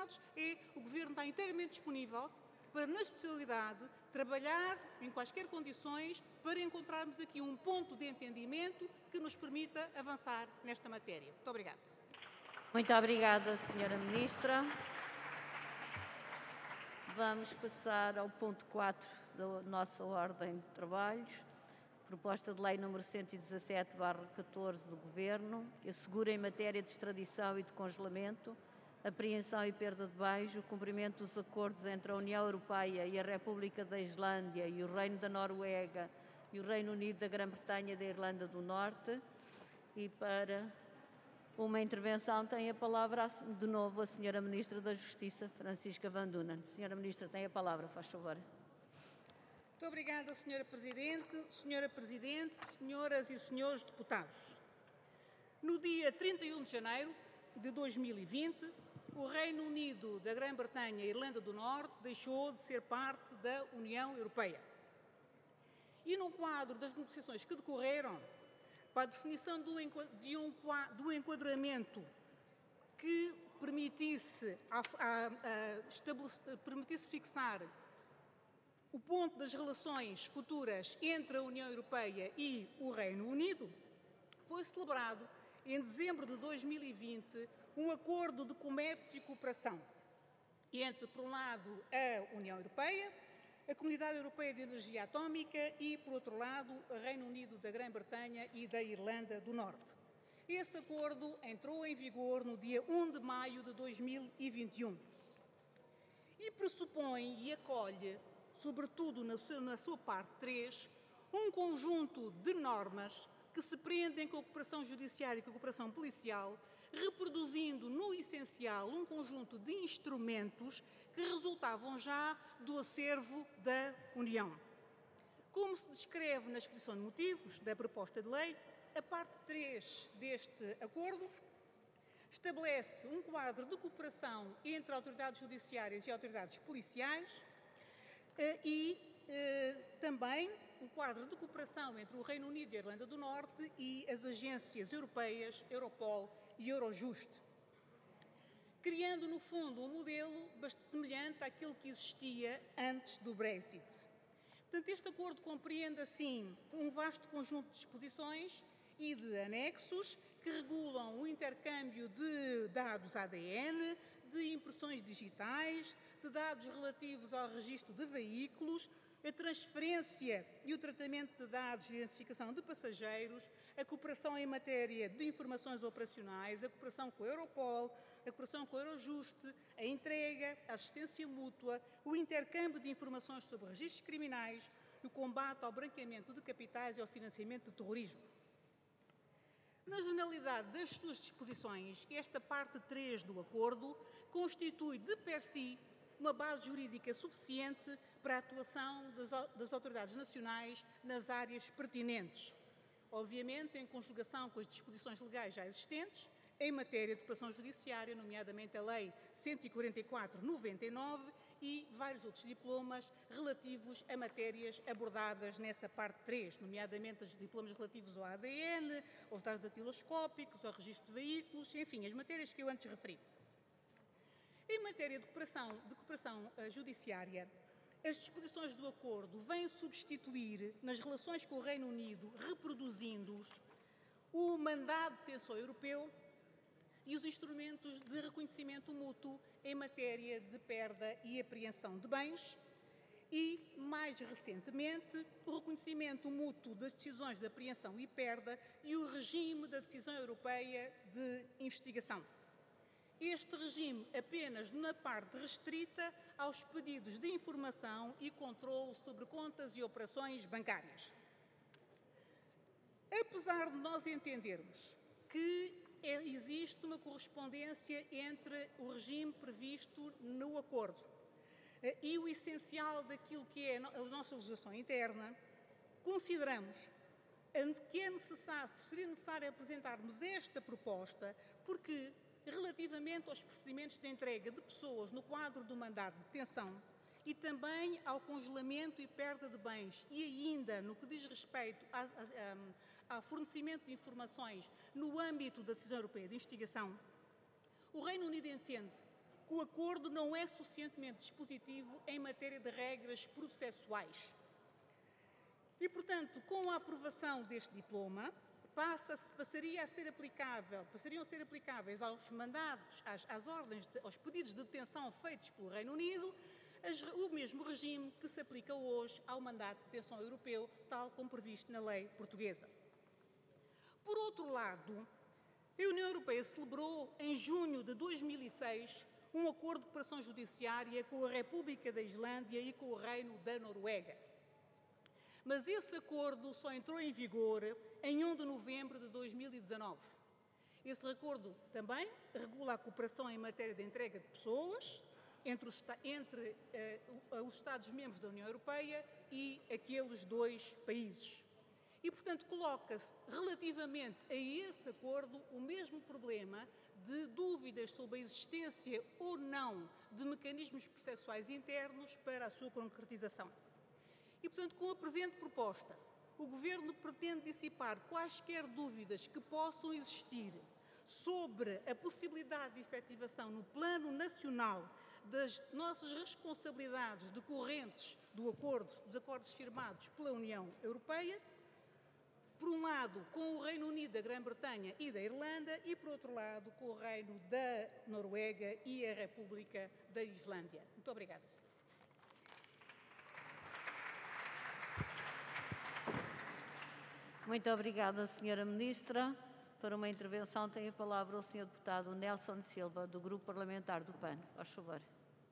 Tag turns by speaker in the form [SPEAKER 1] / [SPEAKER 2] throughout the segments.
[SPEAKER 1] Deputados, o Governo está inteiramente disponível para, na especialidade, trabalhar em quaisquer condições para encontrarmos aqui um ponto de entendimento que nos permita avançar nesta matéria. Muito obrigada.
[SPEAKER 2] Muito obrigada, Sra. Ministra. Vamos passar ao ponto 4 da nossa ordem de trabalhos. Proposta de Lei nº 117/14 do Governo, que assegura em matéria de extradição e de congelamento, apreensão e perda de bens, o cumprimento dos acordos entre a União Europeia e a República da Islândia e o Reino da Noruega e o Reino Unido da Grã-Bretanha e da Irlanda do Norte. E para uma intervenção tem a palavra de novo a Sra. Ministra da Justiça, Francisca Van Dunen. Sra. Ministra, tem a palavra, faz favor.
[SPEAKER 1] Muito obrigada, Sra. Presidente. Sra. Presidente, senhoras e senhores deputados. No dia 31 de janeiro de 2020, o Reino Unido da Grã-Bretanha e Irlanda do Norte deixou de ser parte da União Europeia. E no quadro das negociações que decorreram para a definição do enquadramento que permitisse fixar o ponto das relações futuras entre a União Europeia e o Reino Unido, foi celebrado em dezembro de 2020 um acordo de comércio e cooperação entre, por um lado, a União Europeia, a Comunidade Europeia de Energia Atómica e, por outro lado, o Reino Unido da Grã-Bretanha e da Irlanda do Norte. Esse acordo entrou em vigor no dia 1 de maio de 2021 e pressupõe e acolhe, sobretudo na sua parte 3, um conjunto de normas que se prendem com a cooperação judiciária e com a cooperação policial, reproduzindo, no essencial, um conjunto de instrumentos que resultavam já do acervo da União. Como se descreve na exposição de motivos da proposta de lei, a parte 3 deste acordo estabelece um quadro de cooperação entre autoridades judiciárias e autoridades policiais e também um quadro de cooperação entre o Reino Unido e a Irlanda do Norte e as agências europeias, Europol e Eurojust, criando, no fundo, um modelo bastante semelhante àquele que existia antes do Brexit. Portanto, este acordo compreende, assim, um vasto conjunto de disposições e de anexos que regulam o intercâmbio de dados ADN, de impressões digitais, de dados relativos ao registro de veículos, a transferência e o tratamento de dados de identificação de passageiros, a cooperação em matéria de informações operacionais, a cooperação com a Europol, a cooperação com a Eurojust, a entrega, a assistência mútua, o intercâmbio de informações sobre registros criminais e o combate ao branqueamento de capitais e ao financiamento do terrorismo. Na generalidade das suas disposições, esta parte 3 do acordo constitui de per si uma base jurídica suficiente para a atuação das autoridades nacionais nas áreas pertinentes, obviamente em conjugação com as disposições legais já existentes em matéria de cooperação judiciária, nomeadamente a Lei 144/99 e vários outros diplomas relativos a matérias abordadas nessa parte 3, nomeadamente os diplomas relativos ao ADN, aos dados datiloscópicos, ao registro de veículos, enfim, as matérias que eu antes referi. Em matéria de cooperação judiciária, as disposições do acordo vêm substituir, nas relações com o Reino Unido, reproduzindo-os, o mandado de detenção europeu e os instrumentos de reconhecimento mútuo em matéria de perda e apreensão de bens e, mais recentemente, o reconhecimento mútuo das decisões de apreensão e perda e o regime da decisão europeia de investigação. Este regime apenas na parte restrita aos pedidos de informação e controle sobre contas e operações bancárias. Apesar de nós entendermos que existe uma correspondência entre o regime previsto no acordo e o essencial daquilo que é a nossa legislação interna, consideramos que seria necessário apresentarmos esta proposta porque, relativamente aos procedimentos de entrega de pessoas no quadro do mandado de detenção e também ao congelamento e perda de bens e ainda no que diz respeito ao fornecimento de informações no âmbito da decisão europeia de investigação, o Reino Unido entende que o acordo não é suficientemente dispositivo em matéria de regras processuais. E, portanto, com a aprovação deste diploma, passariam a ser aplicáveis aos mandados, às ordens, aos pedidos de detenção feitos pelo Reino Unido, o mesmo regime que se aplica hoje ao mandato de detenção europeu, tal como previsto na lei portuguesa. Por outro lado, a União Europeia celebrou, em junho de 2006, um acordo de cooperação judiciária com a República da Islândia e com o Reino da Noruega. Mas esse acordo só entrou em vigor em 1 de novembro de 2019. Esse acordo também regula a cooperação em matéria de entrega de pessoas entre os Estados-membros da União Europeia e aqueles dois países. E, portanto, coloca-se relativamente a esse acordo o mesmo problema de dúvidas sobre a existência ou não de mecanismos processuais internos para a sua concretização. E, portanto, com a presente proposta, o Governo pretende dissipar quaisquer dúvidas que possam existir sobre a possibilidade de efetivação no plano nacional das nossas responsabilidades decorrentes dos acordos firmados pela União Europeia, por um lado com o Reino Unido, a Grã-Bretanha e da Irlanda, e por outro lado com o Reino da Noruega e a República da Islândia. Muito obrigada.
[SPEAKER 2] Muito obrigada, Sra. Ministra. Para uma intervenção tem a palavra o Sr. Deputado Nelson Silva, do Grupo Parlamentar do PAN. Faz favor.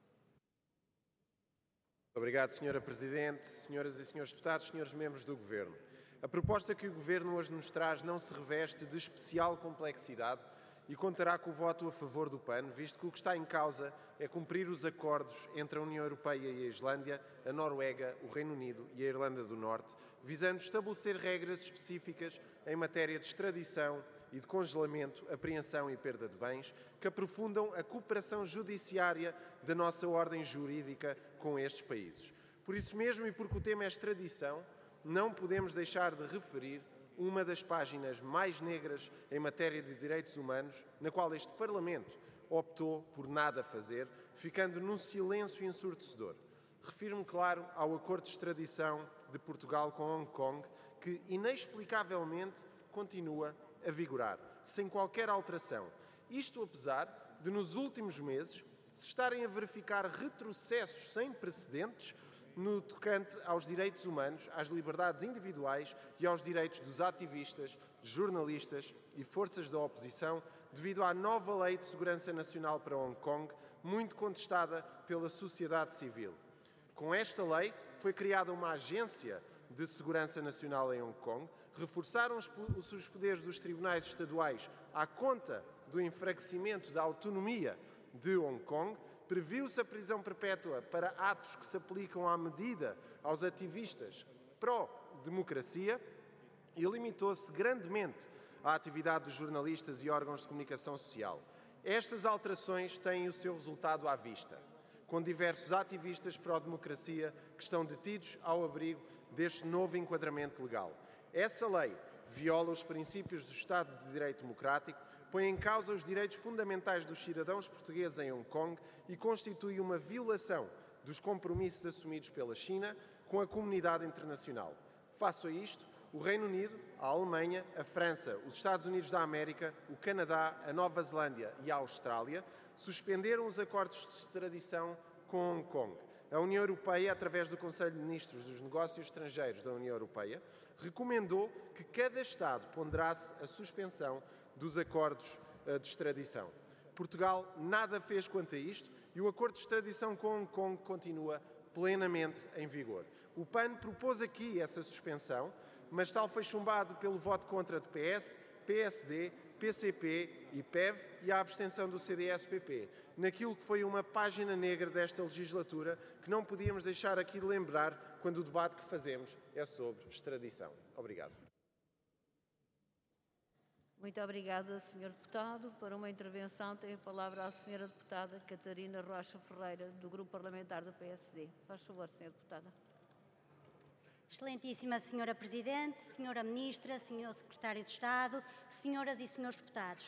[SPEAKER 3] Obrigado, Sra. Presidente, senhoras e senhores deputados, senhores membros do Governo. A proposta que o Governo hoje nos traz não se reveste de especial complexidade e contará com o voto a favor do PAN, visto que o que está em causa é cumprir os acordos entre a União Europeia e a Islândia, a Noruega, o Reino Unido e a Irlanda do Norte, visando estabelecer regras específicas em matéria de extradição e de congelamento, apreensão e perda de bens, que aprofundam a cooperação judiciária da nossa ordem jurídica com estes países. Por isso mesmo, e porque o tema é extradição, não podemos deixar de referir uma das páginas mais negras em matéria de direitos humanos, na qual este Parlamento optou por nada fazer, ficando num silêncio ensurdecedor. Refiro-me, claro, ao acordo de extradição de Portugal com Hong Kong, que inexplicavelmente continua a vigorar, sem qualquer alteração. Isto apesar de, nos últimos meses, se estarem a verificar retrocessos sem precedentes no tocante aos direitos humanos, às liberdades individuais e aos direitos dos ativistas, jornalistas e forças da oposição, devido à nova Lei de Segurança Nacional para Hong Kong, muito contestada pela sociedade civil. Com esta lei, foi criada uma agência de segurança nacional em Hong Kong, reforçaram os poderes dos tribunais estaduais à conta do enfraquecimento da autonomia de Hong Kong, previu-se a prisão perpétua para atos que se aplicam à medida aos ativistas pró-democracia e limitou-se grandemente à atividade dos jornalistas e órgãos de comunicação social. Estas alterações têm o seu resultado à vista, com diversos ativistas pró-democracia que estão detidos ao abrigo deste novo enquadramento legal. Essa lei viola os princípios do Estado de Direito Democrático, põe em causa os direitos fundamentais dos cidadãos portugueses em Hong Kong e constitui uma violação dos compromissos assumidos pela China com a comunidade internacional. Face a isto, o Reino Unido, a Alemanha, a França, os Estados Unidos da América, o Canadá, a Nova Zelândia e a Austrália suspenderam os acordos de extradição com Hong Kong. A União Europeia, através do Conselho de Ministros dos Negócios Estrangeiros da União Europeia, recomendou que cada Estado ponderasse a suspensão dos acordos de extradição. Portugal nada fez quanto a isto e o acordo de extradição com Hong Kong continua plenamente em vigor. O PAN propôs aqui essa suspensão, mas tal foi chumbado pelo voto contra de PS, PSD, PCP e PEV e a abstenção do CDS-PP, naquilo que foi uma página negra desta legislatura que não podíamos deixar aqui de lembrar quando o debate que fazemos é sobre extradição. Obrigado.
[SPEAKER 2] Muito obrigada, Sr. Deputado. Para uma intervenção tem a palavra a Sra. Deputada Catarina Rocha Ferreira, do Grupo Parlamentar do PSD. Faz favor, Sra. Deputada.
[SPEAKER 4] Excelentíssima Senhora Presidente, Senhora Ministra, Senhor Secretário de Estado, Senhoras e Senhores Deputados.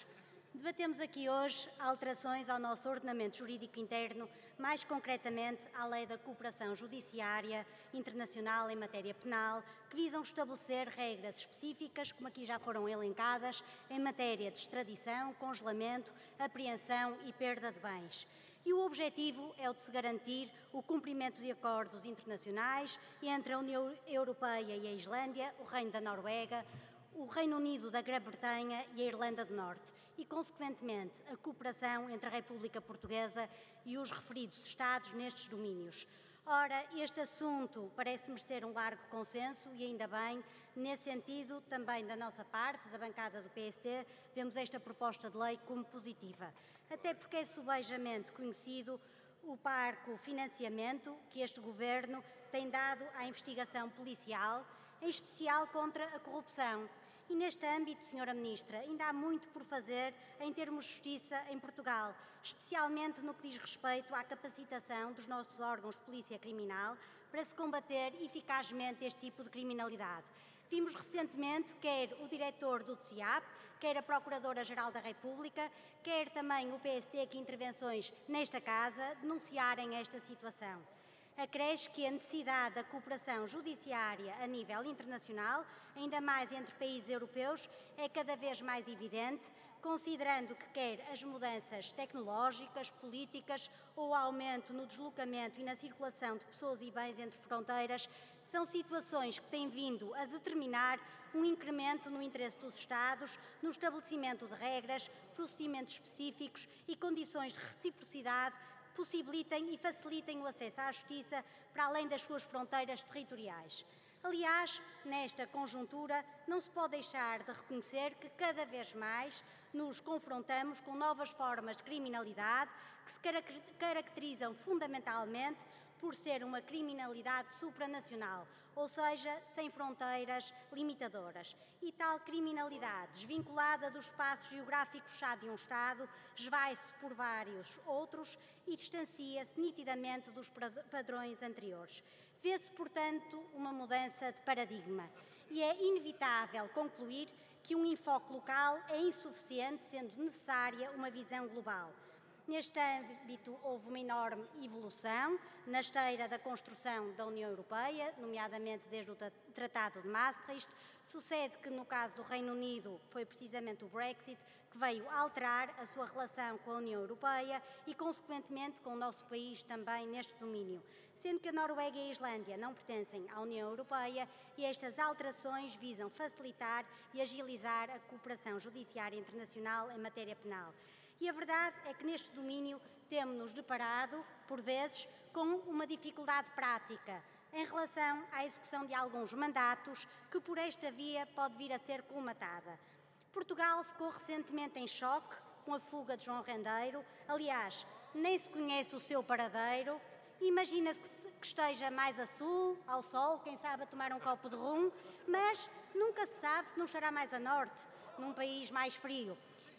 [SPEAKER 4] Debatemos aqui hoje alterações ao nosso ordenamento jurídico interno, mais concretamente à Lei da Cooperação Judiciária Internacional em matéria penal, que visam estabelecer regras específicas, como aqui já foram elencadas, em matéria de extradição, congelamento, apreensão e perda de bens. E o objetivo é o de se garantir o cumprimento de acordos internacionais entre a União Europeia e a Islândia, o Reino da Noruega, o Reino Unido da Grã-Bretanha e a Irlanda do Norte e, consequentemente, a cooperação entre a República Portuguesa e os referidos Estados nestes domínios. Ora, este assunto parece merecer um largo consenso e, ainda bem, nesse sentido, também da nossa parte, da bancada do PSD, vemos esta proposta de lei como positiva, até porque é subejamente conhecido o parco financiamento que este Governo tem dado à investigação policial, em especial contra a corrupção. E neste âmbito, Sra. Ministra, ainda há muito por fazer em termos de justiça em Portugal, especialmente no que diz respeito à capacitação dos nossos órgãos de polícia criminal para se combater eficazmente este tipo de criminalidade. Vimos recentemente quer o diretor do DCIAP, quer a Procuradora-Geral da República, quer também o PST, que intervenções nesta Casa, denunciarem esta situação. Acresce que a necessidade da cooperação judiciária a nível internacional, ainda mais entre países europeus, é cada vez mais evidente, considerando que quer as mudanças tecnológicas, políticas ou o aumento no deslocamento e na circulação de pessoas e bens entre fronteiras, são situações que têm vindo a determinar um incremento no interesse dos Estados no estabelecimento de regras, procedimentos específicos e condições de reciprocidade possibilitem e facilitem o acesso à justiça para além das suas fronteiras territoriais. Aliás, nesta conjuntura, não se pode deixar de reconhecer que cada vez mais nos confrontamos com novas formas de criminalidade que se caracterizam fundamentalmente por ser uma criminalidade supranacional, ou seja, sem fronteiras limitadoras. E tal criminalidade, desvinculada do espaço geográfico fechado de um Estado, esvai-se por vários outros e distancia-se nitidamente dos padrões anteriores. Vê-se, portanto, uma mudança de paradigma e é inevitável concluir que um enfoque local é insuficiente, sendo necessária uma visão global. Neste âmbito, houve uma enorme evolução na esteira da construção da União Europeia, nomeadamente desde o Tratado de Maastricht. Sucede que, no caso do Reino Unido, foi precisamente o Brexit que veio alterar a sua relação com a União Europeia e, consequentemente, com o nosso país também neste domínio, sendo que a Noruega e a Islândia não pertencem à União Europeia e estas alterações visam facilitar e agilizar a cooperação judiciária internacional em matéria penal. E a verdade é que neste domínio temos-nos deparado, por vezes, com uma dificuldade prática em relação à execução de alguns mandatos que por esta via pode vir a ser colmatada. Portugal ficou recentemente em choque com a fuga de João Rendeiro. Aliás, nem se conhece o seu paradeiro. Imagina-se que esteja mais a sul, ao sol, quem sabe a tomar um copo de rum, mas nunca se sabe se não estará mais a norte, num país mais frio.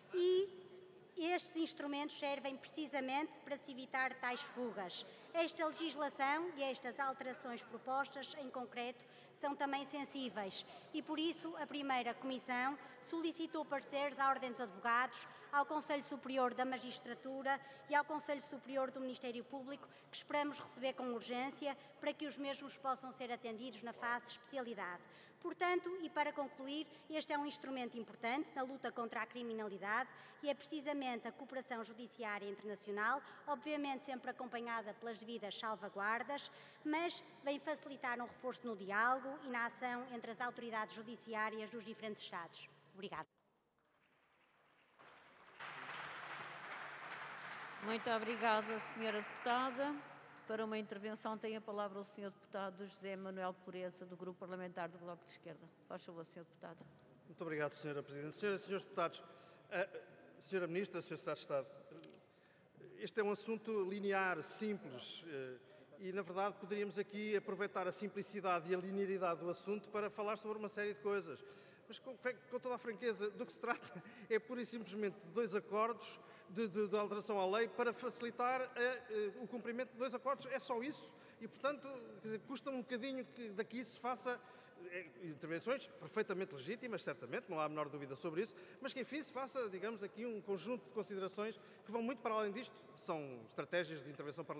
[SPEAKER 4] E estes instrumentos servem precisamente para se evitar tais fugas. Esta legislação e estas alterações propostas, em concreto, são também sensíveis e, por isso, a primeira Comissão solicitou pareceres à Ordem dos Advogados, ao Conselho Superior da Magistratura e ao Conselho Superior do Ministério Público, que esperamos receber com urgência para que os mesmos possam ser atendidos na fase de especialidade. Portanto, e para concluir, este é um instrumento importante na luta contra a criminalidade e é precisamente a cooperação judiciária internacional, obviamente sempre acompanhada pelas devidas salvaguardas, mas vem facilitar um reforço no diálogo e na ação entre as autoridades judiciárias dos diferentes Estados. Obrigada.
[SPEAKER 2] Muito obrigada, Sra. Deputada. Para uma intervenção tem a palavra o Sr. Deputado José Manuel Pureza, do Grupo Parlamentar do Bloco de Esquerda. Faz favor, Sr. Deputado.
[SPEAKER 5] Muito obrigado, Sra. Presidente. Senhoras e Srs. Deputados, Sra. Ministra, Sr. Secretário de Estado, este é um assunto linear, simples e, na verdade, poderíamos aqui aproveitar a simplicidade e a linearidade do assunto para falar sobre uma série de coisas. Mas, com toda a franqueza, do que se trata é pura e simplesmente de dois acordos de alteração à lei para facilitar o cumprimento de dois acordos. É só isso. E, portanto, quer dizer, custa um bocadinho que daqui se faça intervenções perfeitamente legítimas, certamente, não há a menor dúvida sobre isso, mas que, enfim, se faça, digamos, aqui um conjunto de considerações que vão muito para além disto. São estratégias de intervenção parlamentar